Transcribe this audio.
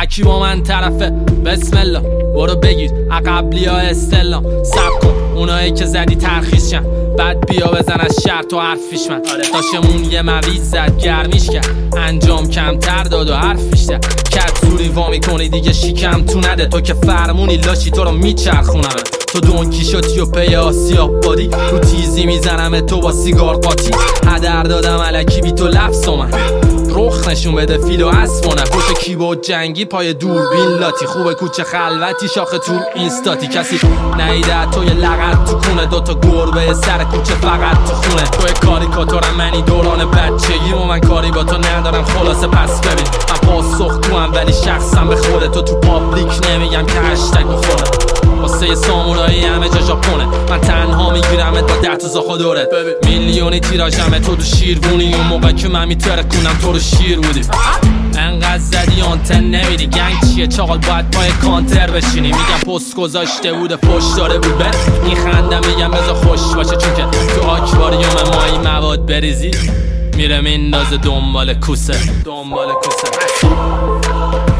هکی با من طرفه بسم الله برو بگیر عقبلی ها استلا سب کن اونایی که زدی ترخیصشن بعد بیا بزن از شهر تو حرفیش من داشمون یه مویز زد گرمیش کرد انجام کمتر داد و حرف بیشتر کرد زوری وا میکنی دیگه شیکم تو نده تو که فرمونی لاشی تو رو میچرخونم تو دونکی شدی و پی آسیاب بادی رو تیزی میزنم تو با سیگار قاطی هدر دادم علکی بی تو لفظ من رخ نشون بده فیلو اسبونه پشت کیبورد جنگی پای دوربین لاتی خوبه کوچه خلوتی شاخه تو اینستاتی کسی نیده تو یه لغت تو خونه دوتا گربه سر کوچه فقط تو خونه تو کاریکاتورم منی دوران بچگی و من کاری با تو ندارم خلاصه پس ببین من پاسخ توام ولی شخصم به خودت تو پابلیک نمیگم که هشتگ بخوره واسه سامورایی همه جا ژاپنه من تنها میگیرم تا 10 تا زاخا دورت میلیونی تیراژمه تو شیربونی اون موقع که من میترکونم تو رو شیر بودی انقدر زدی آنتن نمیدی گنگ چیه چاقال باید پای کانتر بشینی میگم پست گذاشته بوده پشت داره بود بر این خندم میگم بذار خوش باشه چون که تو آکواریوم مایی مواد بریزی میره میندازه دنبال کوسه